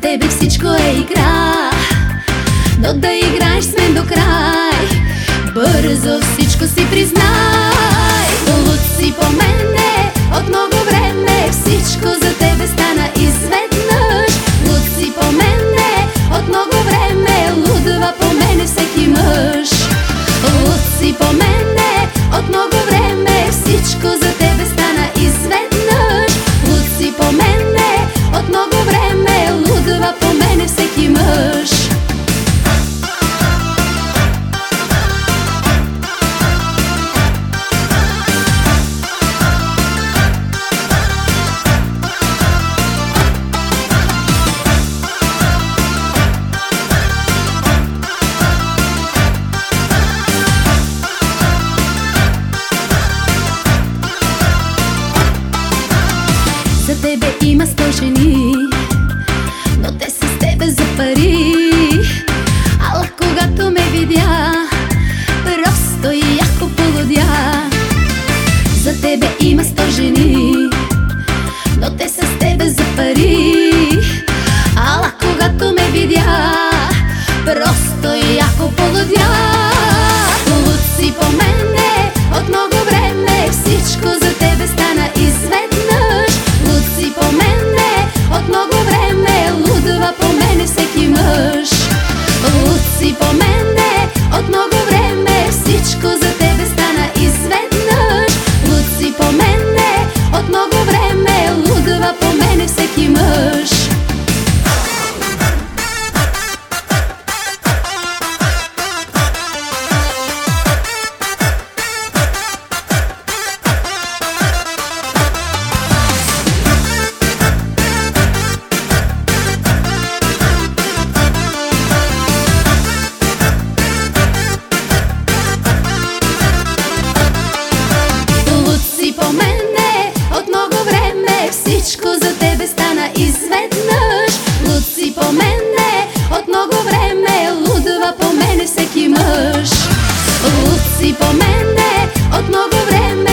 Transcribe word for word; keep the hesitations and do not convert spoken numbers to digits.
тебе всичко е игра, но да играеш с мен до край. Бързо всичко си признай. Луд си по мене от много време, всичко за тебе стана изведнъж. Луд си по мене от много време, лудва по мене всеки мъж. Луд си по мене от много време, всичко за тебе стана изведнъж. Луд си по мене от много време, лудва по мене всеки мъж. За тебе има сто жени, но те са с тебе за пари. Ала когато ме видя, просто и яко полудя. За тебе има сто жени, но те са с тебе за пари. Ала когато ме видя, просто и яко полудя. Луд си по мене от много време, всичко за тебе стана изведнъж. Луд си по мене от много време, лудва по мене всеки мъж. Луд си по мене от много време, всичко за тебе стана изведнъж. Луд си по мене от много време, лудва по мене всеки мъж. По мене от много време, всичко за тебе стана изведнъж. Луд си по мене от много време, лудва по мене всеки мъж. Луд си по мене от много време,